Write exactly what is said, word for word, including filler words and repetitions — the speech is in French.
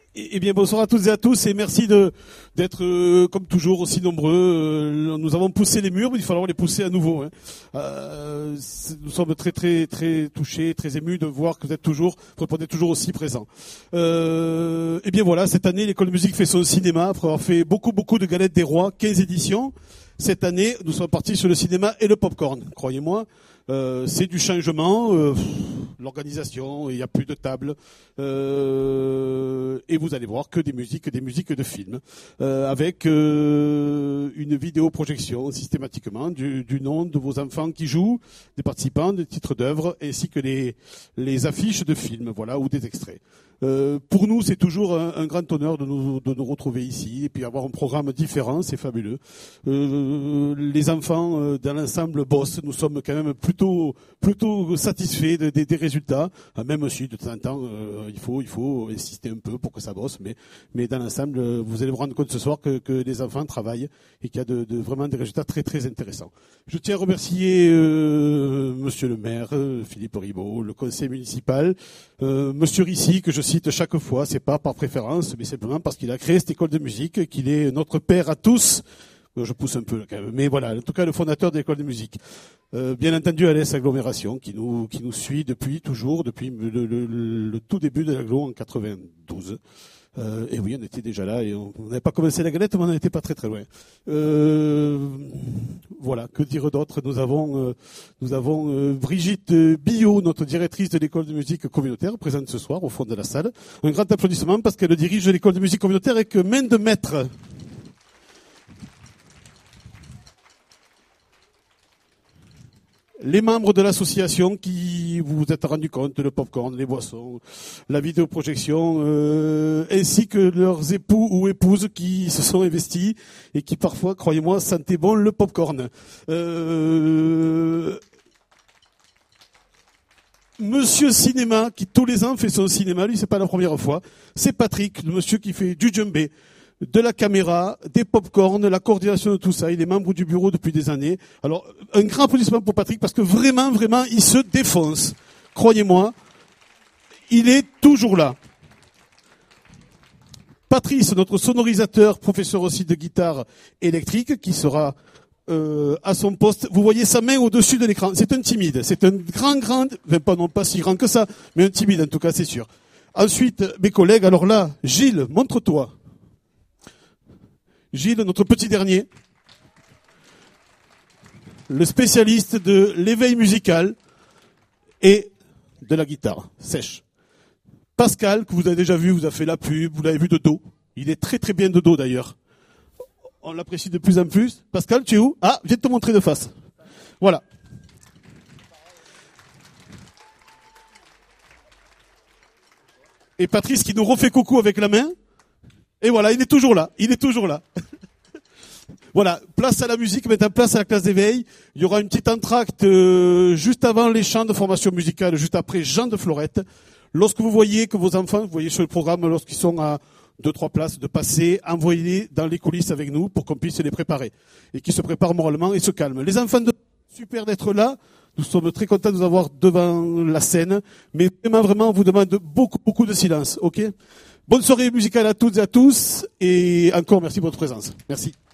Eh bien, bonsoir à toutes et à tous et merci de d'être euh, comme toujours aussi nombreux. Euh, nous avons poussé les murs, mais il va falloir les pousser à nouveau. Hein. Euh, nous sommes très très très touchés, très émus de voir que vous êtes toujours, vous répondez toujours aussi présents. Euh, eh bien voilà, cette année, l'école de musique fait son cinéma après avoir fait beaucoup beaucoup de galettes des rois, quinze éditions. Cette année, nous sommes partis sur le cinéma et le popcorn. Croyez-moi, euh, c'est du changement. Euh, L'organisation, il n'y a plus de table. Euh, et vous allez voir que des musiques, des musiques de films, euh, avec euh, une vidéoprojection systématiquement du, du nom de vos enfants qui jouent, des participants, des titres d'œuvres, ainsi que les, les affiches de films, voilà, ou des extraits. Euh, pour nous, c'est toujours un, un grand honneur de nous, de nous retrouver ici et puis avoir un programme différent, c'est fabuleux. Euh, les enfants, euh, dans l'ensemble, bossent. Nous sommes quand même plutôt, plutôt satisfaits de, de, des résultats. Ah, même si de temps en temps, euh, il faut, il faut insister un peu pour que ça bosse. Mais, mais dans l'ensemble, vous allez vous rendre compte ce soir que, que les enfants travaillent et qu'il y a de, de, vraiment des résultats très, très intéressants. Je tiens à remercier euh, Monsieur le maire, euh, Philippe Ribaud, le conseil municipal, euh, Monsieur Rissy, que je cite chaque fois, c'est pas par préférence, mais simplement parce qu'il a créé cette école de musique, qu'il est notre père à tous. Je pousse un peu quand même, mais voilà, en tout cas le fondateur de l'école de musique. Euh, bien entendu, Alès Agglomération, qui nous qui nous suit depuis toujours, depuis le, le, le tout début de l'agglo en quatre-vingt-douze. Euh, et oui, on était déjà là et on n'avait pas commencé la galette, mais on n'était pas très très loin. Euh, voilà, que dire d'autre? Nous avons, euh, nous avons euh, Brigitte Billot, notre directrice de l'école de musique communautaire, présente ce soir au fond de la salle. Un grand applaudissement parce qu'elle dirige l'école de musique communautaire avec main de maître. Les membres de l'association qui vous vous êtes rendu compte, le popcorn, les boissons, la vidéoprojection, euh, ainsi que leurs époux ou épouses qui se sont investis et qui parfois, croyez-moi, sentaient bon le popcorn. Euh, Monsieur Cinéma, qui tous les ans fait son cinéma, lui c'est pas la première fois, c'est Patrick, le monsieur qui fait du djembé, de la caméra, des pop-corn, la coordination de tout ça. Il est membre du bureau depuis des années. Alors, un grand applaudissement pour Patrick parce que vraiment, vraiment, il se défonce. Croyez-moi, il est toujours là. Patrice, notre sonorisateur, professeur aussi de guitare électrique, qui sera euh, à son poste. Vous voyez sa main au-dessus de l'écran. C'est un timide. C'est un grand, grand, enfin pas non pas si grand que ça, mais un timide en tout cas, c'est sûr. Ensuite, mes collègues. Alors là, Gilles, montre-toi. Gilles, notre petit dernier, le spécialiste de l'éveil musical et de la guitare sèche. Pascal, que vous avez déjà vu, vous a fait la pub, vous l'avez vu de dos. Il est très très bien de dos d'ailleurs. On l'apprécie de plus en plus. Pascal, tu es où? Ah, je viens de te montrer de face. Voilà. Et Patrice qui nous refait coucou avec la main. Et voilà, il est toujours là, il est toujours là. Voilà, place à la musique, maintenant place à la classe d'éveil. Il y aura une petite entracte euh, juste avant les chants de formation musicale, juste après Jean de Florette. Lorsque vous voyez que vos enfants, vous voyez sur le programme, lorsqu'ils sont à deux, trois places de passer, envoyez-les dans les coulisses avec nous pour qu'on puisse les préparer. Et qu'ils se préparent moralement et se calment. Les enfants, de... super d'être là. Nous sommes très contents de vous avoir devant la scène. Mais vraiment, vraiment, on vous demande beaucoup, beaucoup de silence, ok? Bonne soirée musicale à toutes et à tous, et encore merci pour votre présence. Merci.